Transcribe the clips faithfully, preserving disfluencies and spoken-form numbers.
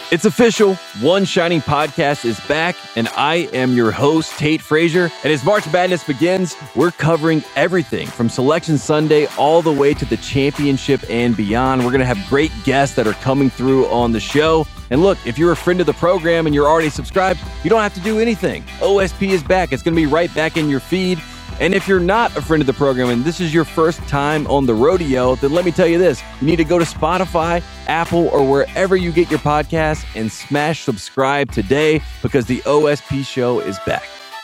It's official. One Shining Podcast is back, and I am your host, Tate Frazier. And as March Madness begins, we're covering everything from Selection Sunday all the way to the championship and beyond. We're going to have great guests that are coming through on the show. And look, if you're a friend of the program and you're already subscribed, you don't have to do anything. O S P is back. It's going to be right back in your feed. And if you're not a friend of the program and this is your first time on the rodeo, then let me tell you this. You need to go to Spotify, Apple, or wherever you get your podcasts and smash subscribe today because the O S P show is back.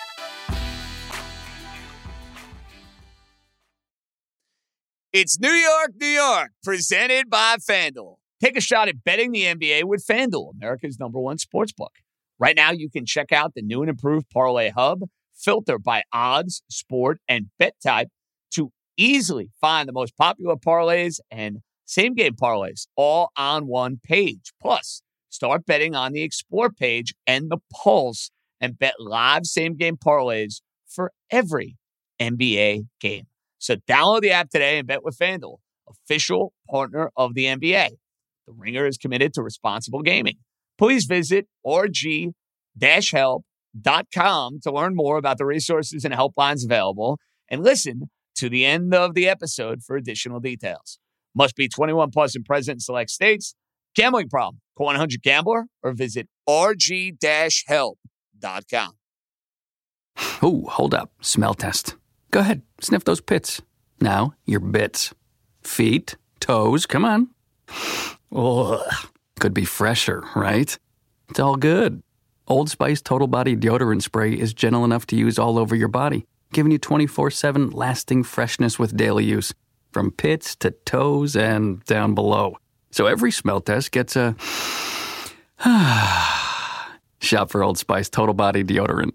It's New York, New York, presented by FanDuel. Take a shot at betting the N B A with FanDuel, America's number one sportsbook. Right now, you can check out the new and improved Parlay Hub, filter by odds, sport, and bet type to easily find the most popular parlays and same-game parlays all on one page. Plus, start betting on the Explore page and the Pulse and bet live same-game parlays for every N B A game. So download the app today and bet with FanDuel, official partner of the N B A. The Ringer is committed to responsible gaming. Please visit r g dash help dot com to learn more about the resources and helplines available and listen to the end of the episode for additional details. Must be twenty-one plus and present in select states. Gambling problem? Call one hundred gambler or visit r g dash help dot com. Ooh, hold up. Smell test. Go ahead. Sniff those pits. Now, your bits. Feet, toes, come on. Ugh. Could be fresher, right? It's all good. Old Spice Total Body Deodorant Spray is gentle enough to use all over your body, giving you twenty-four seven lasting freshness with daily use, from pits to toes and down below. So every smell test gets a shop for Old Spice Total Body Deodorant.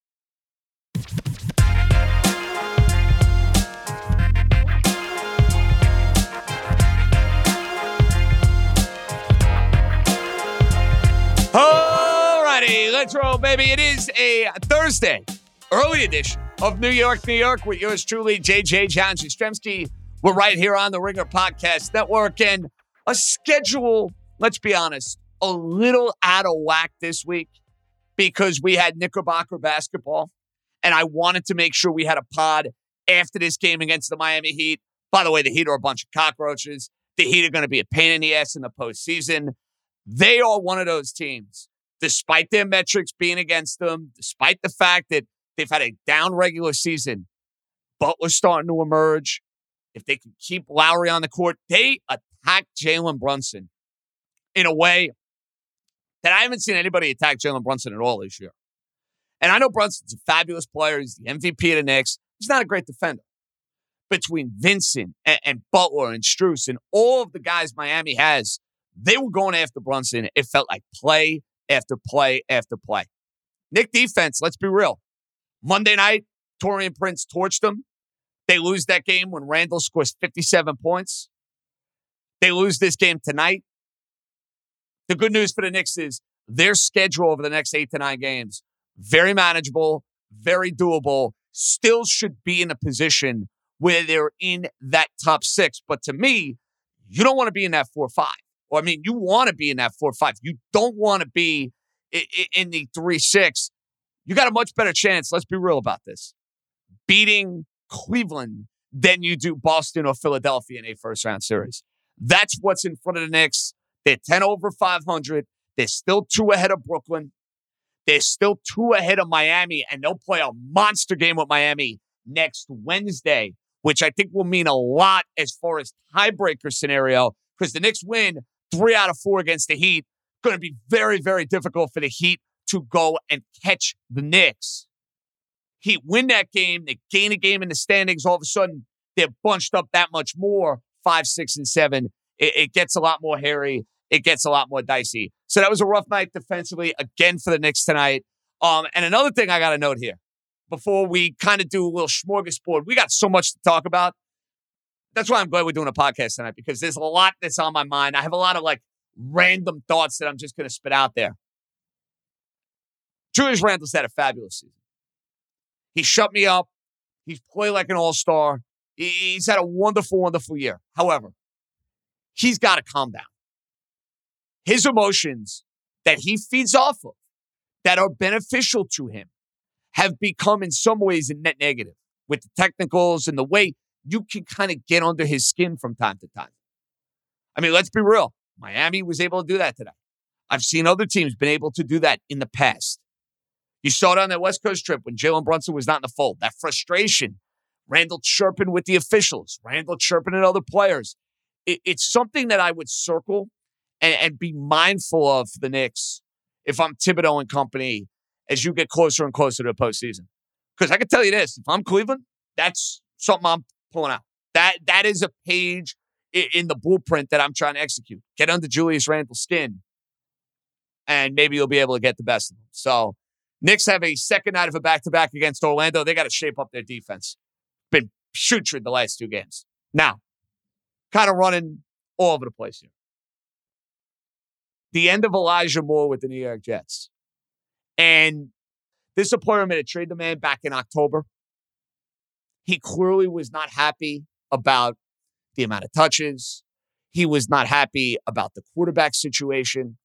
Let's roll, baby. It is a Thursday, early edition of New York, New York with yours truly, J J. John Jastrzemski. We're right here on the Ringer Podcast Network, and a schedule, let's be honest, a little out of whack this week because we had Knickerbocker basketball, and I wanted to make sure we had a pod after this game against the Miami Heat. By the way, the Heat are a bunch of cockroaches. The Heat are going to be a pain in the ass in the postseason. They are one of those teams, despite their metrics being against them, despite the fact that they've had a down regular season, Butler's starting to emerge. If they can keep Lowry on the court, they attack Jalen Brunson in a way that I haven't seen anybody attack Jalen Brunson at all this year. And I know Brunson's a fabulous player. He's the M V P of the Knicks. He's not a great defender. Between Vincent and, and Butler and Strus and all of the guys Miami has, they were going after Brunson. It felt like play after play after play. Knick defense, let's be real. Monday night, Taurean Prince torched them. They lose that game when Randall scores fifty-seven points. They lose this game tonight. The good news for the Knicks is their schedule over the next eight to nine games, very manageable, very doable, still should be in a position where they're in that top six. But to me, you don't want to be in that four five. Or, I mean, you want to be in that four five. You don't want to be in the three six. You got a much better chance, let's be real about this, beating Cleveland than you do Boston or Philadelphia in a first-round series. That's what's in front of the Knicks. They're ten over five hundred. They're still two ahead of Brooklyn. They're still two ahead of Miami, and they'll play a monster game with Miami next Wednesday, which I think will mean a lot as far as tiebreaker scenario, because the Knicks win three out of four against the Heat. Going to be very, very difficult for the Heat to go and catch the Knicks. Heat win that game. They gain a game in the standings. All of a sudden, they're bunched up that much more. Five, six, and seven. It, it gets a lot more hairy. It gets a lot more dicey. So that was a rough night defensively again for the Knicks tonight. Um, and another thing I got to note here before we kind of do a little smorgasbord, we got so much to talk about. That's why I'm glad we're doing a podcast tonight, because there's a lot that's on my mind. I have a lot of like random thoughts that I'm just going to spit out there. Julius Randle's had a fabulous season. He shut me up. He's played like an all-star. He's had a wonderful, wonderful year. However, he's got to calm down. His emotions that he feeds off of that are beneficial to him have become in some ways a net negative with the technicals and the way you can kind of get under his skin from time to time. I mean, let's be real. Miami was able to do that today. I've seen other teams been able to do that in the past. You saw it on that West Coast trip when Jalen Brunson was not in the fold. That frustration, Randall chirping with the officials, Randall chirping at other players. It, it's something that I would circle and, and be mindful of for the Knicks if I'm Thibodeau and company as you get closer and closer to the postseason. Because I can tell you this, if I'm Cleveland, that's something I'm pulling out. That That is a page in, in the blueprint that I'm trying to execute. Get under Julius Randle's skin, and maybe you'll be able to get the best of them. So, Knicks have a second night of a back-to-back against Orlando. They got to shape up their defense. Been putrid the last two games. Now, kind of running all over the place here. The end of Elijah Moore with the New York Jets. And this is a player made a trade demand back in October. He clearly was not happy about the amount of touches. He was not happy about the quarterback situation.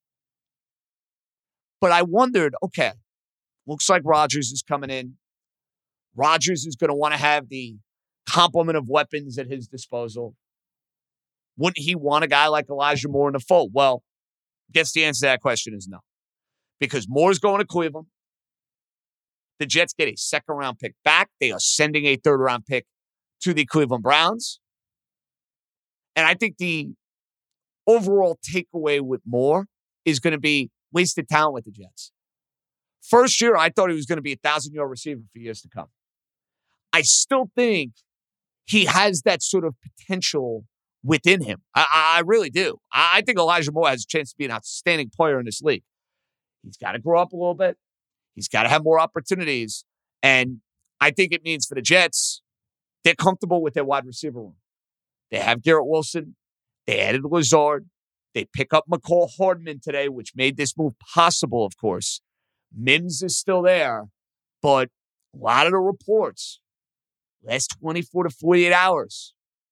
But I wondered, okay, looks like Rodgers is coming in. Rodgers is going to want to have the complement of weapons at his disposal. Wouldn't he want a guy like Elijah Moore in the fold? Well, I guess the answer to that question is no. Because Moore's going to Cleveland. The Jets get a second-round pick back. They are sending a third-round pick to the Cleveland Browns. And I think the overall takeaway with Moore is going to be wasted talent with the Jets. First year, I thought he was going to be a thousand-yard receiver for years to come. I still think he has that sort of potential within him. I, I really do. I, I think Elijah Moore has a chance to be an outstanding player in this league. He's got to grow up a little bit. He's got to have more opportunities. And I think it means for the Jets, they're comfortable with their wide receiver room. They have Garrett Wilson. They added Lazard. They pick up McCall Hardman today, which made this move possible, of course. Mims is still there, but a lot of the reports, last twenty-four to forty-eight hours,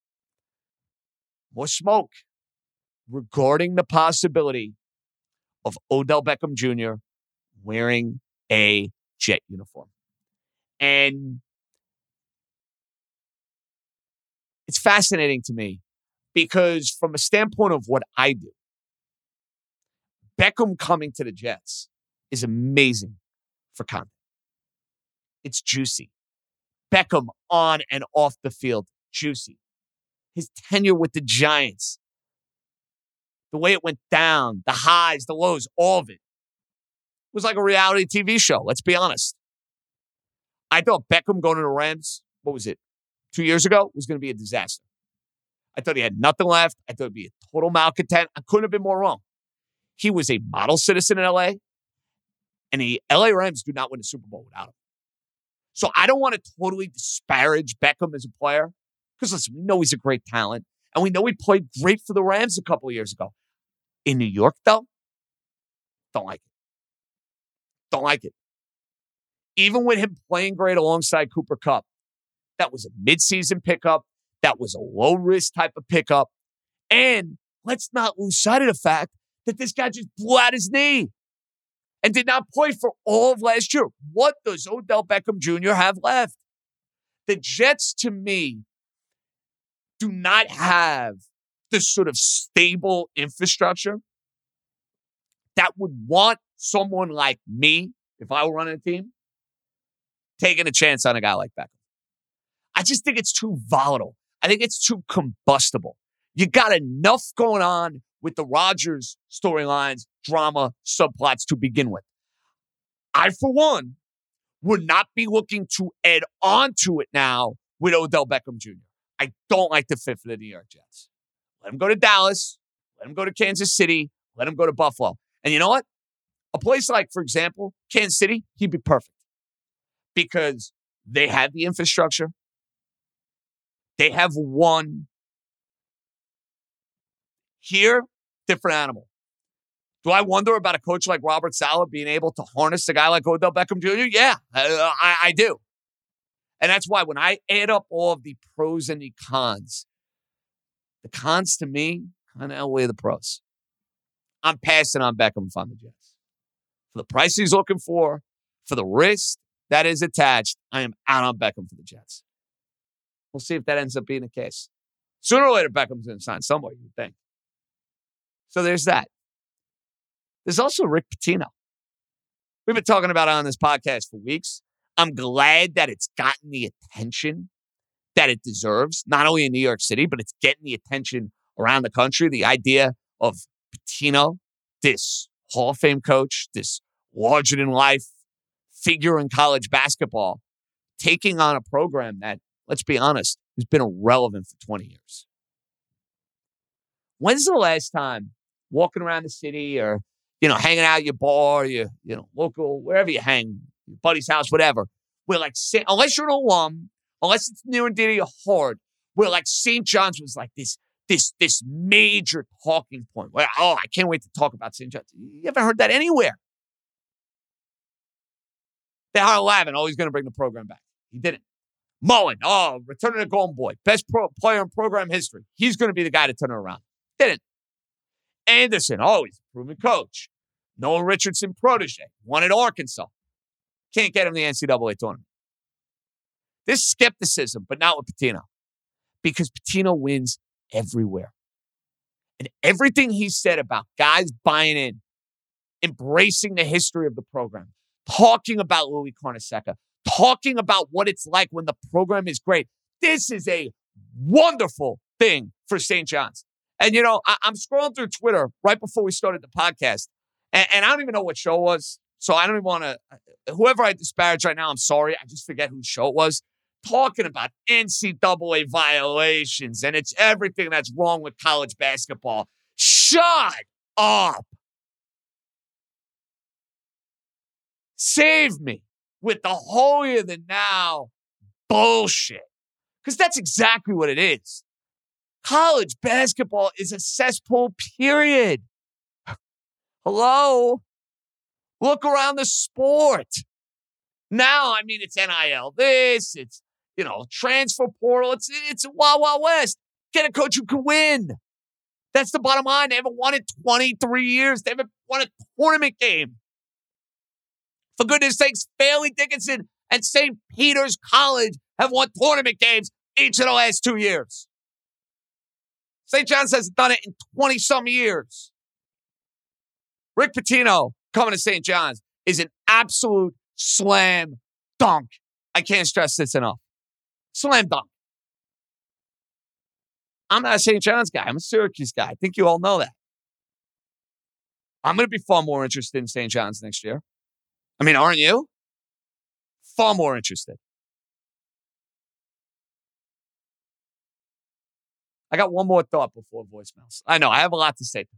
more smoke regarding the possibility of Odell Beckham Junior wearing a Jet uniform. And it's fascinating to me because from a standpoint of what I do, Beckham coming to the Jets is amazing for content. It's juicy. Beckham on and off the field, juicy. His tenure with the Giants, the way it went down, the highs, the lows, all of it, was like a reality T V show, let's be honest. I thought Beckham going to the Rams, what was it, two years ago, was going to be a disaster. I thought he had nothing left. I thought it would be a total malcontent. I couldn't have been more wrong. He was a model citizen in L A, and the L A Rams do not win a Super Bowl without him. So I don't want to totally disparage Beckham as a player, because listen, we know he's a great talent, and we know he played great for the Rams a couple of years ago. In New York, though, don't like it. Don't like it. Even with him playing great alongside Cooper Kupp, that was a midseason pickup. That was a low-risk type of pickup. And let's not lose sight of the fact that this guy just blew out his knee and did not play for all of last year. What does Odell Beckham Junior have left? The Jets, to me, do not have this sort of stable infrastructure that would want someone like me, if I were running a team, taking a chance on a guy like Beckham. I just think it's too volatile. I think it's too combustible. You got enough going on with the Rodgers storylines, drama, subplots to begin with. I, for one, would not be looking to add on to it now with Odell Beckham Junior I don't like the fit for the New York Jets. Let him go to Dallas. Let him go to Kansas City. Let him go to Buffalo. And you know what? A place like, for example, Kansas City, he'd be perfect. Because they have the infrastructure. They have won. Here, different animal. Do I wonder about a coach like Robert Saleh being able to harness a guy like Odell Beckham Junior? Yeah, I, I, I do. And that's why when I add up all of the pros and the cons, the cons to me kind of outweigh the pros. I'm passing on Beckham if I'm the Jets. For the price he's looking for, for the risk that is attached, I am out on Beckham for the Jets. We'll see if that ends up being the case. Sooner or later, Beckham's going to sign somewhere, you would think. So there's that. There's also Rick Pitino. We've been talking about it on this podcast for weeks. I'm glad that it's gotten the attention that it deserves, not only in New York City, but it's getting the attention around the country. The idea of Pitino, this Hall of Fame coach, this larger-than-life figure in college basketball, taking on a program that, let's be honest, has been irrelevant for twenty years. When's the last time walking around the city or, you know, hanging out at your bar, your, you know, local, wherever you hang, your buddy's house, whatever, where like, unless you're an alum, unless it's near and dear to your heart, where like Saint John's was like this, this, this major talking point. Where, oh, I can't wait to talk about Saint John's. You haven't heard that anywhere. They hired Lavin. Oh, he's going to bring the program back. He didn't. Mullen. Oh, returning to Golden Boy. Best pro player in program history. He's going to be the guy to turn it around. Didn't. Anderson. Oh, he's a proven coach. Noah Richardson protege. Won at Arkansas. Can't get him the N C double A tournament. This skepticism, but not with Pitino. Because Pitino wins everywhere. And everything he said about guys buying in, embracing the history of the program, talking about Louis Carnesecca, talking about what it's like when the program is great. This is a wonderful thing for Saint John's. And, you know, I- I'm scrolling through Twitter right before we started the podcast, and, and I don't even know what show it was. So I don't even want to, whoever I disparage right now, I'm sorry. I just forget whose show it was. Talking about N C double A violations, and it's everything that's wrong with college basketball. Shut up. Save me with the holier than now bullshit. Because that's exactly what it is. College basketball is a cesspool, period. Hello? Look around the sport. Now, I mean, it's N I L this, it's, you know, transfer portal. It's, it's Wild Wild West. Get a coach who can win. That's the bottom line. They haven't won in twenty-three years. They haven't won a tournament game. For goodness sakes, Fairleigh Dickinson and Saint Peter's College have won tournament games each of the last two years. Saint John's hasn't done it in twenty-some years. Rick Pitino coming to Saint John's is an absolute slam dunk. I can't stress this enough. Slam dunk. I'm not a Saint John's guy. I'm a Syracuse guy. I think you all know that. I'm going to be far more interested in Saint John's next year. I mean, aren't you? Far more interested. I got one more thought before voicemails. I know, I have a lot to say.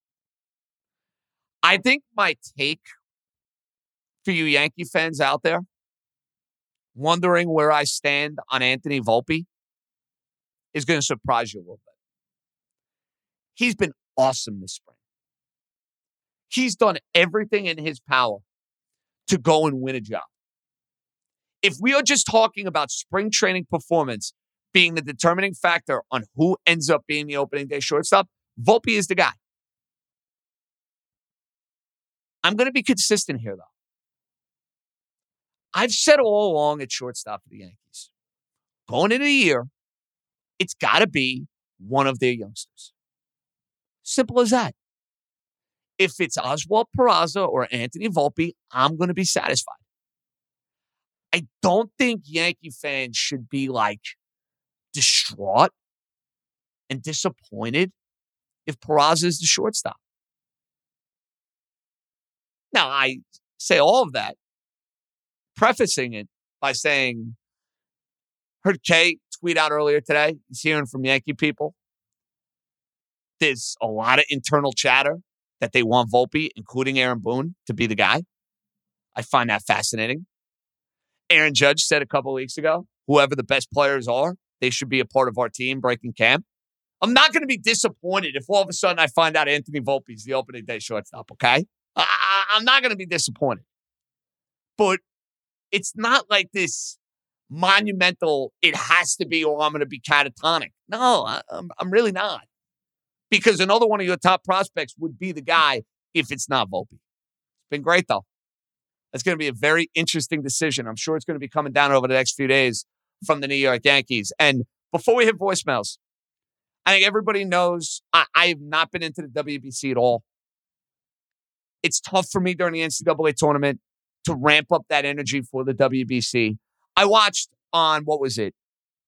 I think my take for you Yankee fans out there, wondering where I stand on Anthony Volpe, is going to surprise you a little bit. He's been awesome this spring. He's done everything in his power to go and win a job. If we are just talking about spring training performance being the determining factor on who ends up being the opening day shortstop, Volpe is the guy. I'm going to be consistent here, though. I've said all along at shortstop for the Yankees, going into the year, it's got to be one of their youngsters. Simple as that. If it's Oswald Peraza or Anthony Volpe, I'm going to be satisfied. I don't think Yankee fans should be like distraught and disappointed if Peraza is the shortstop. Now, I say all of that, prefacing it by saying, heard Kay tweet out earlier today, he's hearing from Yankee people. There's a lot of internal chatter that they want Volpe, including Aaron Boone, to be the guy. I find that fascinating. Aaron Judge said a couple of weeks ago, whoever the best players are, they should be a part of our team breaking camp. I'm not going to be disappointed if all of a sudden I find out Anthony Volpe is the opening day shortstop, okay? I, I'm not going to be disappointed. But it's not like this monumental, it has to be or I'm going to be catatonic. No, I, I'm, I'm really not. Because another one of your top prospects would be the guy if it's not Volpe. It's been great, though. That's going to be a very interesting decision. I'm sure it's going to be coming down over the next few days from the New York Yankees. And before we hit voicemails, I think everybody knows I, I have not been into the W B C at all. It's tough for me during the N C double A tournament to ramp up that energy for the W B C. I watched on, what was it,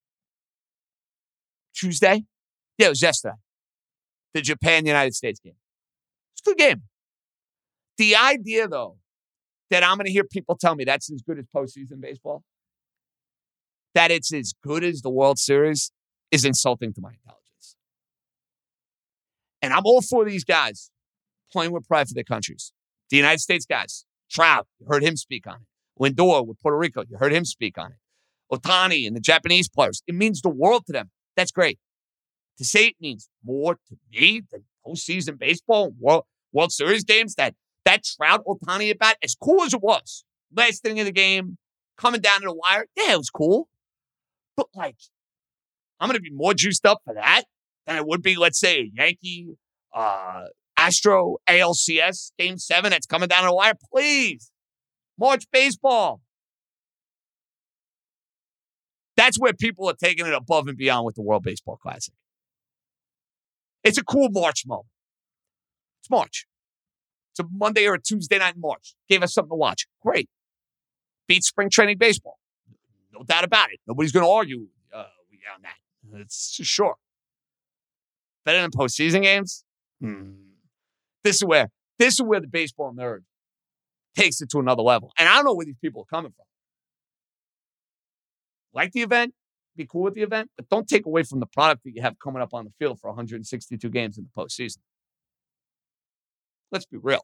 Tuesday? Yeah, it was yesterday. The Japan-United States game. It's a good game. The idea, though, that I'm going to hear people tell me that's as good as postseason baseball, that it's as good as the World Series, is insulting to my intelligence. And I'm all for these guys playing with pride for their countries. The United States guys, Trout, you heard him speak on it. Lindor with Puerto Rico, you heard him speak on it. Ohtani and the Japanese players, it means the world to them. That's great. To say it means more to me than postseason baseball, World, World Series games, that that Trout Ohtani at bat, as cool as it was, last inning of the game, coming down to the wire, yeah, it was cool. But, like, I'm going to be more juiced up for that than I would be, let's say, a Yankee, uh, Astro, A L C S, Game seven that's coming down to the wire. Please. March baseball. That's where people are taking it above and beyond with the World Baseball Classic. It's a cool March moment. It's March. It's a Monday or a Tuesday night in March. Gave us something to watch. Great. Beat spring training baseball. No doubt about it. Nobody's going to argue uh, on that. It's sure. Better than postseason games? Hmm. This is where this is where the baseball nerd takes it to another level. And I don't know where these people are coming from. Like the event, be cool with the event, but don't take away from the product that you have coming up on the field for one hundred sixty-two games in the postseason. Let's be real.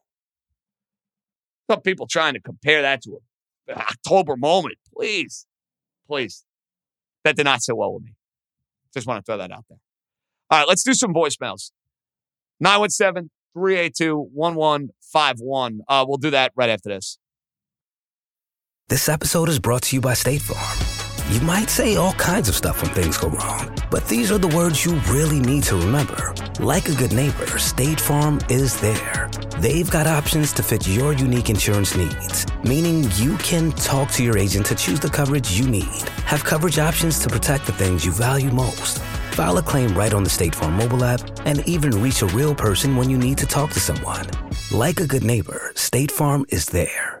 Some people trying to compare that to an October moment. Please, please. That did not sit well with me. Just want to throw that out there. All right, let's do some voicemails. nine one seven, three eight two, one one five one. Uh, we'll do that right after this. This episode is brought to you by State Farm. You might say all kinds of stuff when things go wrong, but these are the words you really need to remember. Like a good neighbor, State Farm is there. They've got options to fit your unique insurance needs, meaning you can talk to your agent to choose the coverage you need. Have coverage options to protect the things you value most. File a claim right on the State Farm mobile app and even reach a real person when you need to talk to someone. Like a good neighbor, State Farm is there.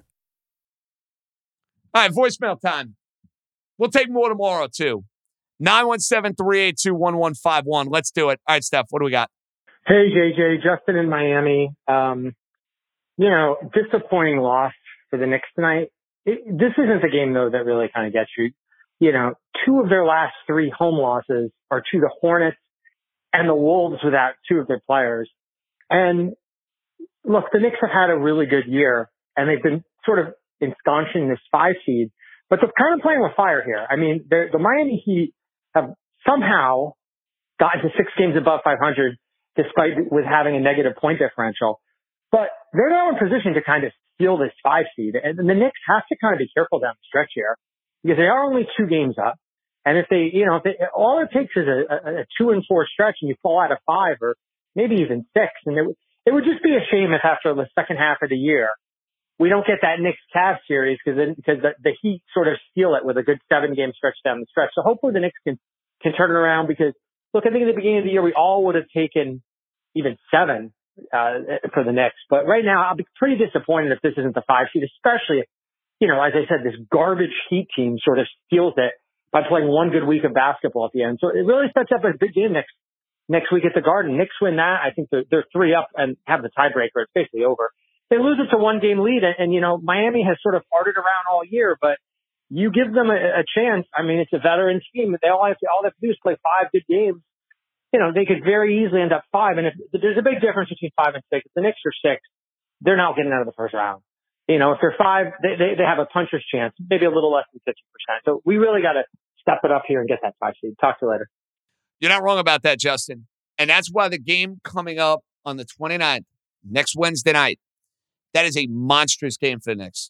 All right, voicemail time. We'll take more tomorrow, too. nine one seven, three eight two, one one five one. Let's do it. All right, Steph, what do we got? Hey, J J. Justin in Miami. Um, you know, disappointing loss for the Knicks tonight. It, this isn't the game, though, that really kind of gets you. You know, two of their last three home losses are to the Hornets and the Wolves without two of their players. And, look, the Knicks have had a really good year, and they've been sort of ensconced in this five seed. But they're kind of playing with fire here. I mean, the Miami Heat have somehow gotten to six games above five hundred, despite with having a negative point differential. But they're now in position to kind of steal this five seed. And the Knicks have to kind of be careful down the stretch here because they are only two games up. And if they, you know, if they, all it takes is a, a, a two and four stretch and you fall out of five or maybe even six. And it, it would just be a shame if after the second half of the year, we don't get that Knicks Cavs series because because the, the Heat sort of steal it with a good seven game stretch down the stretch. So hopefully the Knicks can can turn it around because look, I think at the beginning of the year we all would have taken even seven uh, for the Knicks. But right now I'll be pretty disappointed if this isn't the five seed, especially if, you know, as I said, this garbage Heat team sort of steals it by playing one good week of basketball at the end. So it really sets up a big game next next week at the Garden. Knicks win that. I think they're, they're three up and have the tiebreaker. It's basically over. They lose it to one game lead, and, and you know Miami has sort of farted around all year. But you give them a, a chance. I mean, it's a veteran team. They all have to, all they have to do is play five good games. You know, they could very easily end up five. And if there's a big difference between five and six, if the Knicks are six, they're not getting out of the first round. You know, if they're five, they they, they have a puncher's chance, maybe a little less than fifty percent. So we really got to step it up here and get that five seed. Talk to you later. You're not wrong about that, Justin. And that's why the game coming up on the twenty-ninth, next Wednesday night, that is a monstrous game for the Knicks.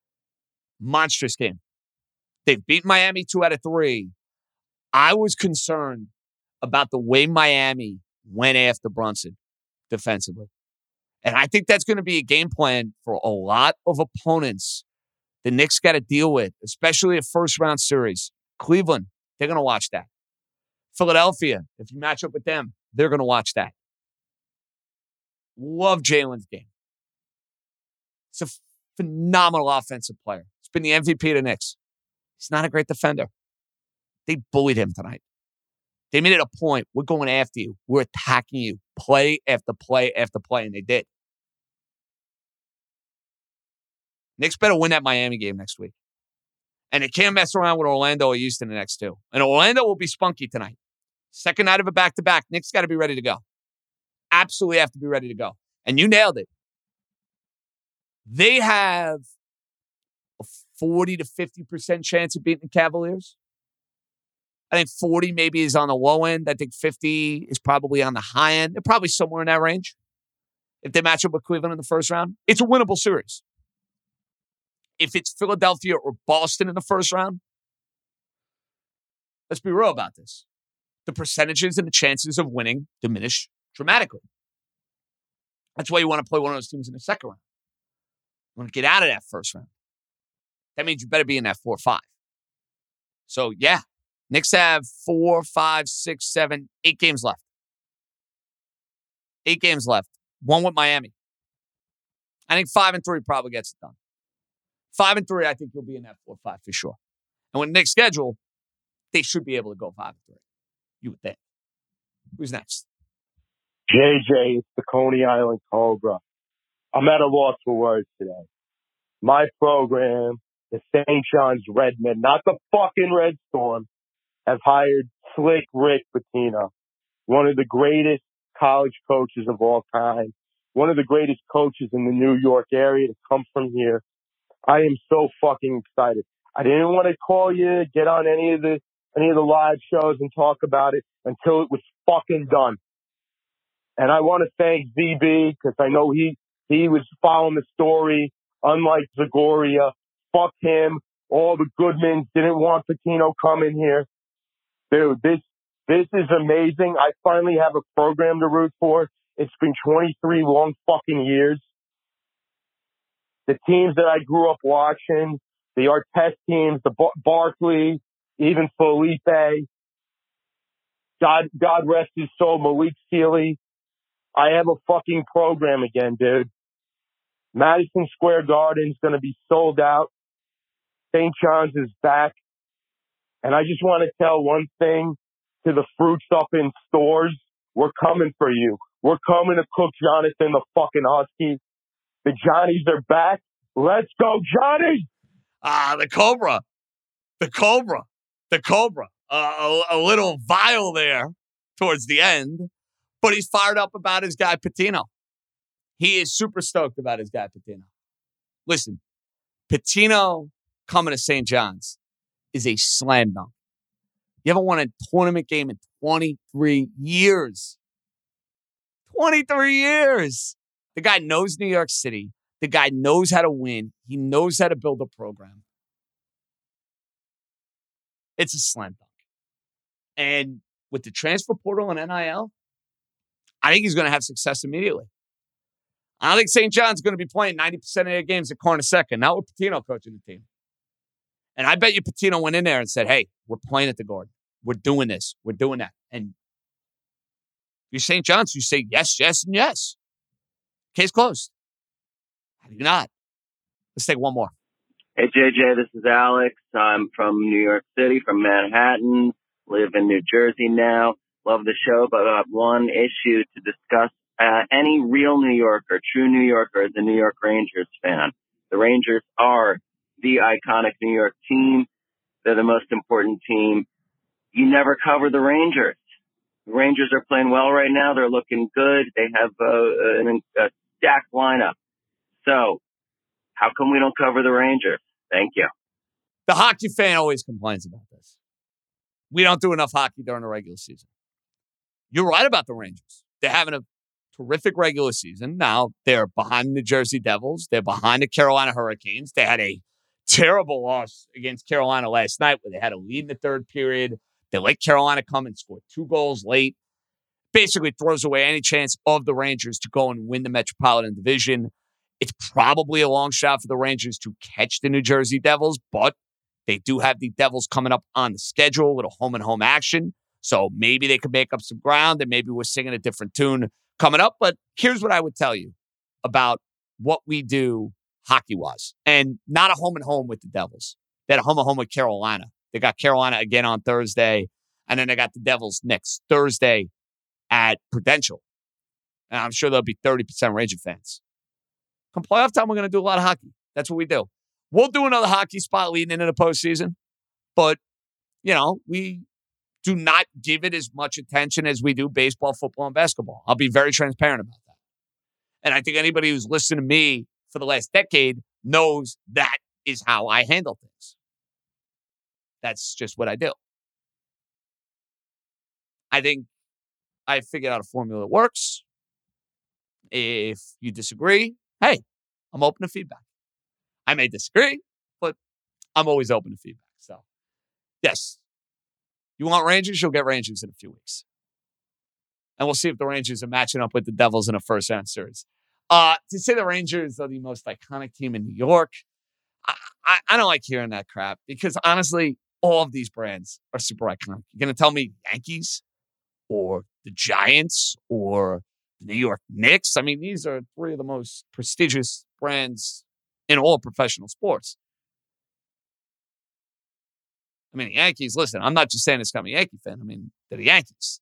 Monstrous game. They've beaten Miami two out of three. I was concerned about the way Miami went after Brunson defensively. And I think that's going to be a game plan for a lot of opponents the Knicks got to deal with, especially a first-round series. Cleveland, they're going to watch that. Philadelphia, if you match up with them, they're going to watch that. Love Jalen's game. He's a phenomenal offensive player. He's been the M V P of the Knicks. He's not a great defender. They bullied him tonight. They made it a point. We're going after you. We're attacking you. Play after play after play, and they did. Knicks better win that Miami game next week. And they can't mess around with Orlando or Houston the next two. And Orlando will be spunky tonight. Second night of a back-to-back. Knicks got to be ready to go. Absolutely have to be ready to go. And you nailed it. They have a forty to fifty percent chance of beating the Cavaliers. I think forty maybe is on the low end. I think fifty is probably on the high end. They're probably somewhere in that range. If they match up with Cleveland in the first round, it's a winnable series. If it's Philadelphia or Boston in the first round, let's be real about this. The percentages and the chances of winning diminish dramatically. That's why you want to play one of those teams in the second round. You want to get out of that first round. That means you better be in that four or five. So, yeah, Knicks have four, five, six, seven, eight games left. Eight games left. One with Miami. I think five and three probably gets it done. Five and three, I think you'll be in that four or five for sure. And with Knicks' schedule, they should be able to go five and three. You would think. Who's next? J J, it's the Coney Island Cobra. I'm at a loss for words today. My program, the Saint John's Redmen, not the fucking Red Storm, have hired Slick Rick Pitino, one of the greatest college coaches of all time, one of the greatest coaches in the New York area to come from here. I am so fucking excited. I didn't want to call you, get on any of the any of the live shows and talk about it until it was fucking done. And I want to thank Z B because I know he he was following the story. Unlike Zagoria, fuck him. All the Goodmans didn't want Pitino coming here. Dude, this this is amazing. I finally have a program to root for. It's been twenty-three long fucking years. The teams that I grew up watching, the Artest teams, the Bar- Barkley, even Felipe. God, God rest his soul, Malik Sealy. I have a fucking program again, dude. Madison Square Garden's going to be sold out. Saint John's is back. And I just want to tell one thing to the fruits up in stores. We're coming for you. We're coming to cook Jonathan the fucking Husky. The Johnnies are back. Let's go, Johnny! Ah, the Cobra. The Cobra. The Cobra. Uh, a, a little vile there towards the end. But he's fired up about his guy, Pitino. He is super stoked about his guy, Pitino. Listen, Pitino coming to Saint John's is a slam dunk. You haven't won a tournament game in twenty-three years. twenty-three years. The guy knows New York City. The guy knows how to win. He knows how to build a program. It's a slam dunk. And with the transfer portal and N I L, I think he's going to have success immediately. I don't think Saint John's going to be playing ninety percent of their games at corner second, not with Pitino coaching the team. And I bet you Pitino went in there and said, hey, we're playing at the Garden. We're doing this. We're doing that. And you're Saint John's, you say yes, yes, and yes. Case closed. How do you not? Let's take one more. Hey, J J, this is Alex. I'm from New York City, from Manhattan. Live in New Jersey now. Love the show, but I have one issue to discuss. Uh, any real New Yorker, true New Yorker, is a New York Rangers fan. The Rangers are the iconic New York team. They're the most important team. You never cover the Rangers. The Rangers are playing well right now. They're looking good. They have uh, an, a stacked lineup. So how come we don't cover the Rangers? Thank you. The hockey fan always complains about this. We don't do enough hockey during the regular season. You're right about the Rangers. They're having a terrific regular season. Now, they're behind the Jersey Devils. They're behind the Carolina Hurricanes. They had a terrible loss against Carolina last night where they had a lead in the third period. They let Carolina come and score two goals late. basically throws away any chance of the Rangers to go and win the Metropolitan Division. It's probably a long shot for the Rangers to catch the New Jersey Devils, but they do have the Devils coming up on the schedule, a little home-and-home action. So maybe they could make up some ground, and maybe we're singing a different tune coming up. But here's what I would tell you about what we do hockey-wise. And not a home-and-home with the Devils. They had a home-and-home with Carolina. They got Carolina again on Thursday, and then they got the Devils next Thursday at Prudential. And I'm sure there'll be thirty percent Ranger fans. Come playoff time, we're going to do a lot of hockey. That's what we do. We'll do another hockey spot leading into the postseason, but, you know, we do not give it as much attention as we do baseball, football, and basketball. I'll be very transparent about that. And I think anybody who's listened to me for the last decade knows that is how I handle things. That's just what I do. I think I figured out a formula that works. If you disagree, hey, I'm open to feedback. I may disagree, but I'm always open to feedback. So, yes, you want Rangers, you'll get Rangers in a few weeks. And we'll see if the Rangers are matching up with the Devils in a first-round series. Uh, to say the Rangers are the most iconic team in New York, I, I, I don't like hearing that crap because, honestly, all of these brands are super iconic. You're going to tell me Yankees or the Giants or the New York Knicks? I mean, these are three of the most prestigious brands in all professional sports. I mean, the Yankees, listen, I'm not just saying this because I'm a Yankee fan. I mean, they're the Yankees.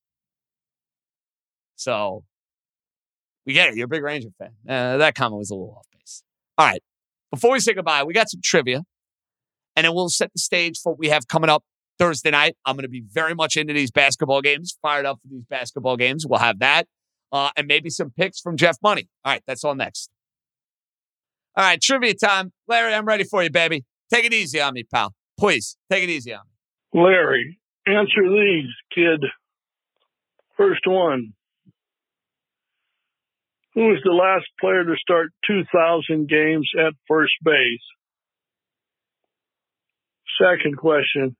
So, we get it. You're a big Ranger fan. Uh, that comment was a little off base. All right. Before we say goodbye, we got some trivia. And then we'll set the stage for what we have coming up Thursday night. I'm going to be very much into these basketball games, fired up for these basketball games. We'll have that. Uh, and maybe some picks from Jeff Money. All right, that's all next. All right, trivia time. Larry, I'm ready for you, baby. Take it easy on me, pal. Please, take it easy on me. Larry, answer these, kid. First one. Who was the last player to start two thousand games at first base? Second question.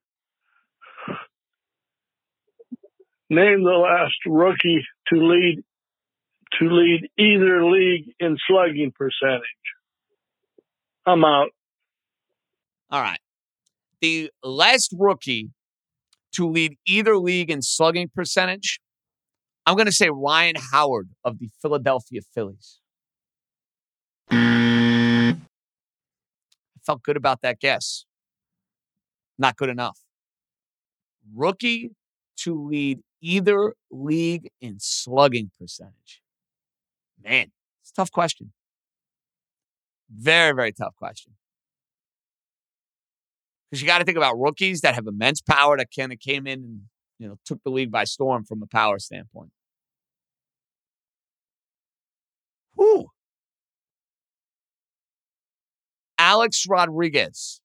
Name the last rookie to lead to lead either league in slugging percentage. I'm out. All right. The last rookie to lead either league in slugging percentage, I'm going to say Ryan Howard of the Philadelphia Phillies. I felt good about that guess. Not good enough. Rookie to lead either league in slugging percentage. Man, it's a tough question. Very, very tough question. Because you got to think about rookies that have immense power that kind of came in and, you know, took the league by storm from a power standpoint. Whew. Alex Rodriguez.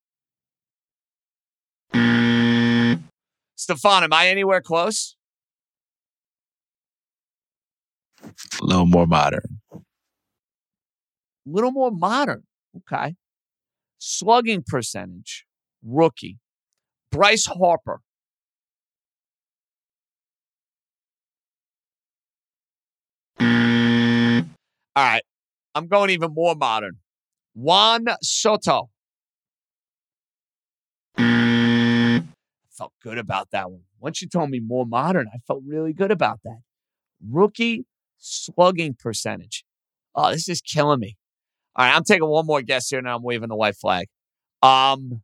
Stefan, am I anywhere close? A little more modern. A little more modern. Okay. Slugging percentage. Rookie. Bryce Harper. All right. I'm going even more modern. Juan Soto. I felt good about that one. Once you told me more modern, I felt really good about that. Rookie slugging percentage. Oh, this is killing me. All right, I'm taking one more guess here, and I'm waving the white flag. Um,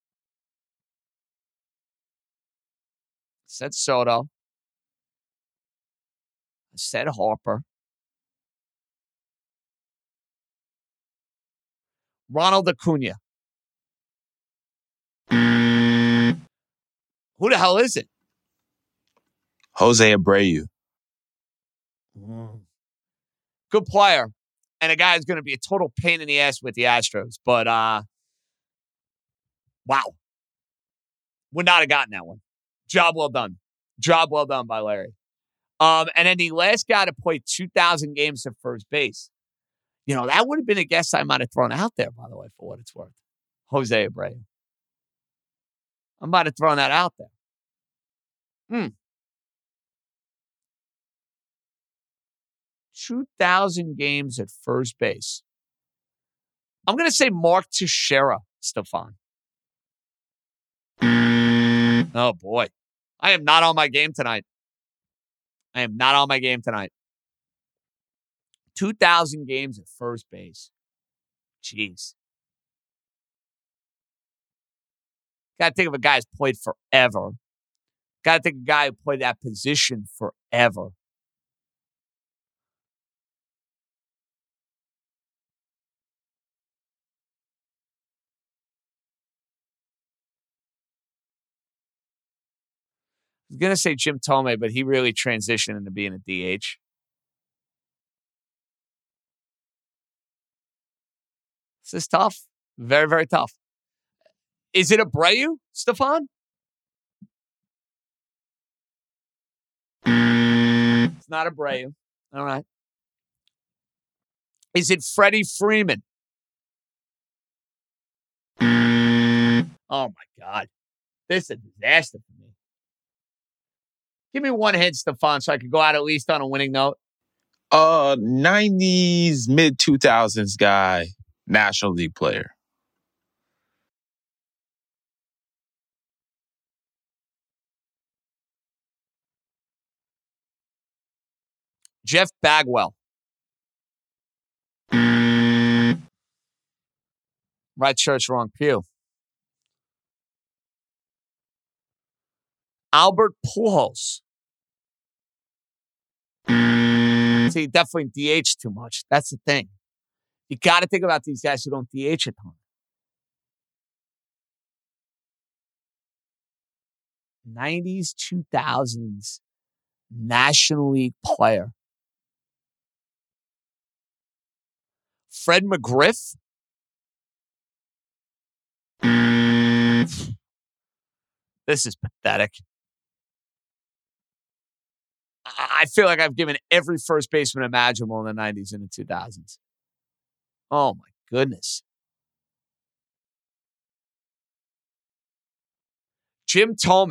said Soto. I said Harper. Ronald Acuna. Who the hell is it? Jose Abreu. Mm. Good player. And a guy who's going to be a total pain in the ass with the Astros. But, uh, wow. Would not have gotten that one. Job well done. Job well done by Larry. Um, and then the last guy to play two thousand games at first base. You know, that would have been a guess I might have thrown out there, by the way, for what it's worth. Jose Abreu. I might have thrown that out there. Hmm. two thousand games at first base. I'm going to say Mark Teixeira, Stefan. Oh, boy. I am not on my game tonight. I am not on my game tonight. two thousand games at first base. Jeez. Got to think of a guy who's played forever. Got to think of a guy who played that position forever. I was going to say Jim Thome, but he really transitioned into being a D H. This is tough. Very, very tough. Is it Abreu, Stefan? It's not Abreu. All right. Is it Freddie Freeman? Oh, my God. This is a disaster for me. Give me one hint, Stefan, so I could go out at least on a winning note. Uh, nineties, mid two thousands guy, National League player. Jeff Bagwell. Right church, wrong pew. Albert Pujols. See, definitely D H too much. That's the thing. You got to think about these guys who don't D H a ton. nineties, two thousands National League player. Fred McGriff. This is pathetic. I feel like I've given every first baseman imaginable in the nineties and the two thousands. Oh, my goodness. Jim Thome.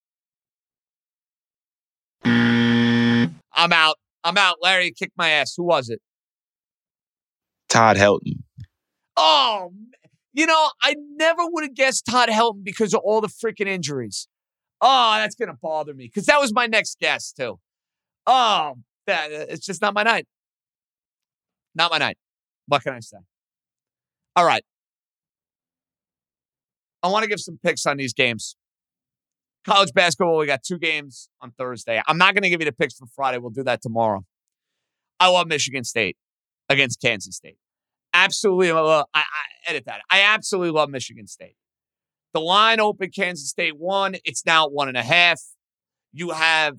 I'm out. I'm out. Larry kicked my ass. Who was it? Todd Helton. Oh, you know, I never would have guessed Todd Helton because of all the freaking injuries. Oh, that's going to bother me because that was my next guess, too. Oh, that, it's just not my night. Not my night. What can I say? All right. I want to give some picks on these games. College basketball, we got two games on Thursday. I'm not going to give you the picks for Friday. We'll do that tomorrow. I love Michigan State against Kansas State. Absolutely. Uh, I, I edit that. I absolutely love Michigan State. The line opened Kansas State one. It's now one and a half. You have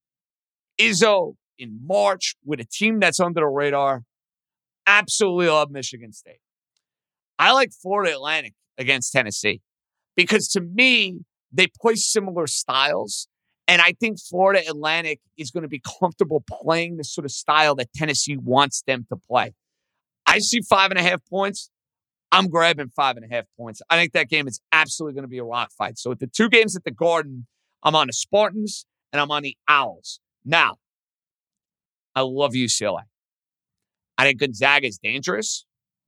Izzo in March with a team that's under the radar. Absolutely love Michigan State. I like Florida Atlantic against Tennessee because to me, they play similar styles. And I think Florida Atlantic is going to be comfortable playing the sort of style that Tennessee wants them to play. I see five and a half points. I'm grabbing five and a half points. I think that game is absolutely going to be a rock fight. So with the two games at the Garden, I'm on the Spartans and I'm on the Owls. Now, I love U C L A. I think Gonzaga is dangerous.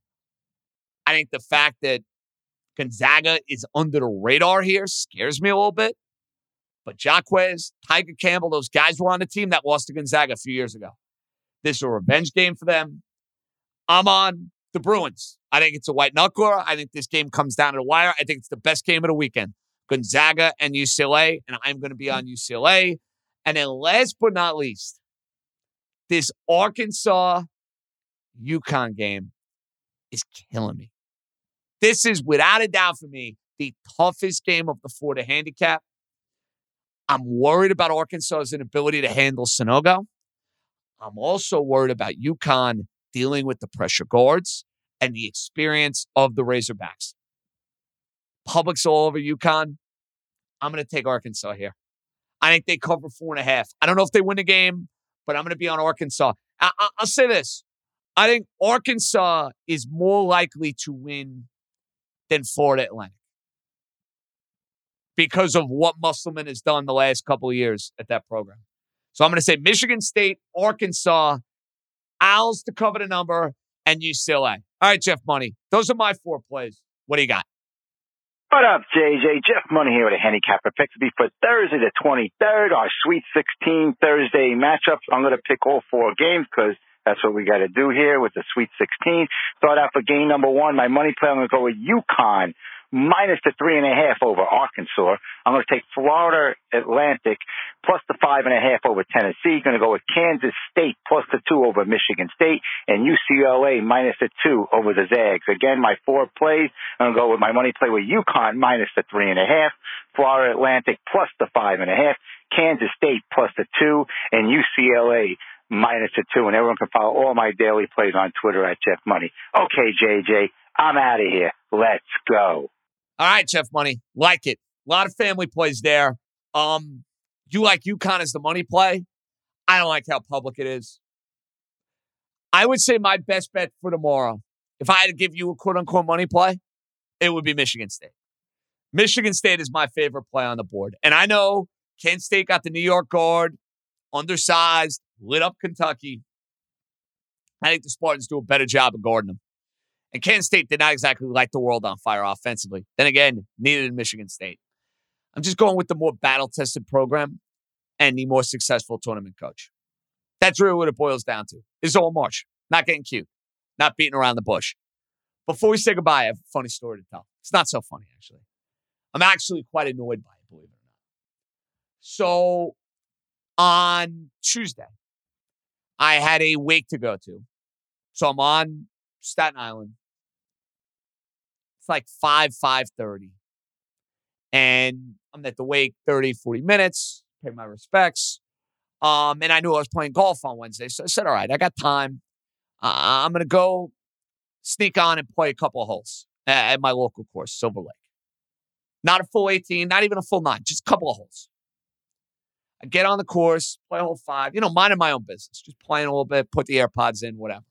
I think the fact that Gonzaga is under the radar here scares me a little bit. But Jaquez, Tiger Campbell, those guys were on the team that lost to Gonzaga a few years ago. This is a revenge game for them. I'm on the Bruins. I think it's a white knuckler. I think this game comes down to the wire. I think it's the best game of the weekend. Gonzaga and U C L A, and I'm going to be on U C L A. And then last but not least, this Arkansas UConn game is killing me. This is, without a doubt for me, the toughest game of the four to handicap. I'm worried about Arkansas's inability to handle Sanogo. I'm also worried about UConn dealing with the pressure guards and the experience of the Razorbacks. Public's all over UConn. I'm going to take Arkansas here. I think they cover four and a half. I don't know if they win the game, but I'm going to be on Arkansas. I- I- I'll say this. I think Arkansas is more likely to win than Florida Atlantic because of what Musselman has done the last couple of years at that program. So I'm going to say Michigan State, Arkansas. Owls to cover the number, and U C L A. All right, Jeff Money. Those are my four plays. What do you got? What up, J J? Jeff Money here with a handicapper pick to be for Thursday the twenty-third, our Sweet sixteen Thursday matchups. I'm going to pick all four games because that's what we got to do here with the Sweet sixteen. Start out for game number one. My money play, I'm going to go with UConn minus the three and a half over Arkansas. I'm going to take Florida Atlantic plus the five and a half over Tennessee. Going to go with Kansas State plus the two over Michigan State, and U C L A minus the two over the Zags. Again, my four plays. I'm going to go with my money play with UConn minus the three and a half, Florida Atlantic plus the five and a half, Kansas State plus the two, and U C L A minus the two. And everyone can follow all my daily plays on Twitter at Jeff Money. Okay, J J, I'm out of here. Let's go. All right, Jeff Money. Like it. A lot of family plays there. Um, you like UConn as the money play? I don't like how public it is. I would say my best bet for tomorrow, if I had to give you a quote-unquote money play, it would be Michigan State. Michigan State is my favorite play on the board. And I know Kent State got the New York guard, undersized, lit up Kentucky. I think the Spartans do a better job of guarding them. And Kansas State did not exactly light the world on fire offensively. Then again, neither did Michigan State. I'm just going with the more battle-tested program and the more successful tournament coach. That's really what it boils down to. It's all March. Not getting cute. Not beating around the bush. Before we say goodbye, I have a funny story to tell. It's not so funny, actually. I'm actually quite annoyed by it, believe it or not. So, on Tuesday, I had a wake to go to. So, I'm on Staten Island. It's like five, five thirty. And I'm at the wake thirty, forty minutes, pay my respects. Um, and I knew I was playing golf on Wednesday. So I said, all right, I got time. Uh, I'm going to go sneak on and play a couple of holes at, at my local course, Silver Lake. Not a full eighteen, not even a full nine, just a couple of holes. I get on the course, play hole five, you know, minding my own business, just playing a little bit, put the AirPods in, whatever.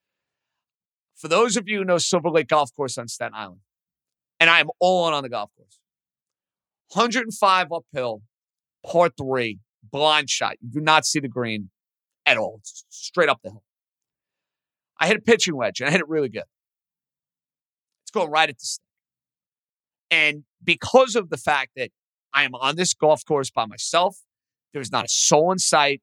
For those of you who know Silver Lake Golf Course on Staten Island, and I am all in on the golf course, one oh five uphill, par three, blind shot. You do not see the green at all. It's straight up the hill. I hit a pitching wedge, and I hit it really good. It's going right at the stick. And because of the fact that I am on this golf course by myself, there's not a soul in sight,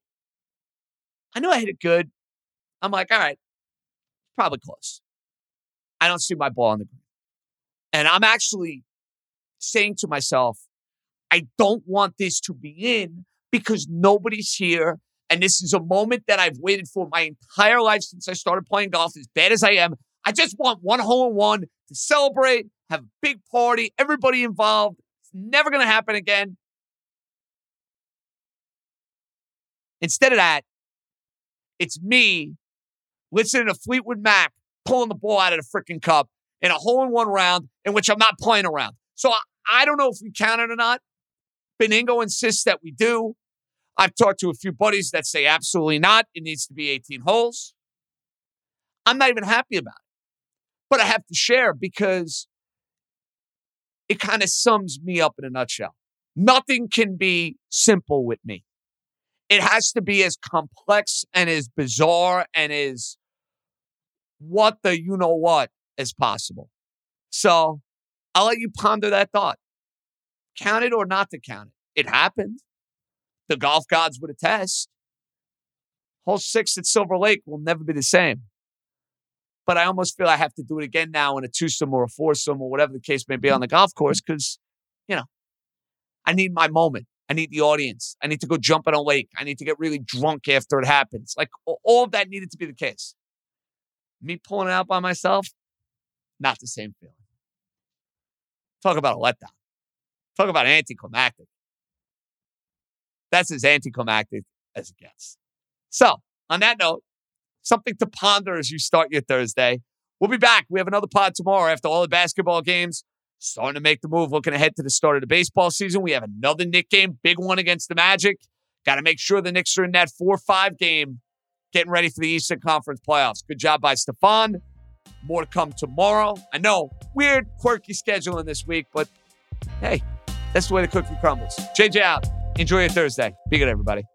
I knew I hit it good. I'm like, all right, probably close. I don't see my ball on the green. And I'm actually saying to myself, I don't want this to be in because nobody's here. And this is a moment that I've waited for my entire life since I started playing golf, as bad as I am. I just want one hole in one to celebrate, have a big party, everybody involved. It's never going to happen again. Instead of that, it's me listening to Fleetwood Mac pulling the ball out of the freaking cup in a hole-in-one round in which I'm not playing around. So I, I don't know if we count it or not. Benigno insists that we do. I've talked to a few buddies that say absolutely not. It needs to be eighteen holes. I'm not even happy about it. But I have to share because it kind of sums me up in a nutshell. Nothing can be simple with me. It has to be as complex and as bizarre and as what the you-know-what as possible. So I'll let you ponder that thought. Count it or not to count it. It happened. The golf gods would attest. Hole six at Silver Lake will never be the same. But I almost feel I have to do it again now in a twosome or a foursome or whatever the case may be on the golf course because, you know, I need my moment. I need the audience. I need to go jump in a lake. I need to get really drunk after it happens. Like, all of that needed to be the case. Me pulling it out by myself, not the same feeling. Talk about a letdown. Talk about anticlimactic. That's as anticlimactic as it gets. So, on that note, something to ponder as you start your Thursday. We'll be back. We have another pod tomorrow after all the basketball games. Starting to make the move, looking ahead to the start of the baseball season. We have another Knick game, big one against the Magic. Got to make sure the Knicks are in that four five game, getting ready for the Eastern Conference playoffs. Good job by Stefan. More to come tomorrow. I know, weird, quirky scheduling this week, but hey, that's the way the cookie crumbles. J J out. Enjoy your Thursday. Be good, everybody.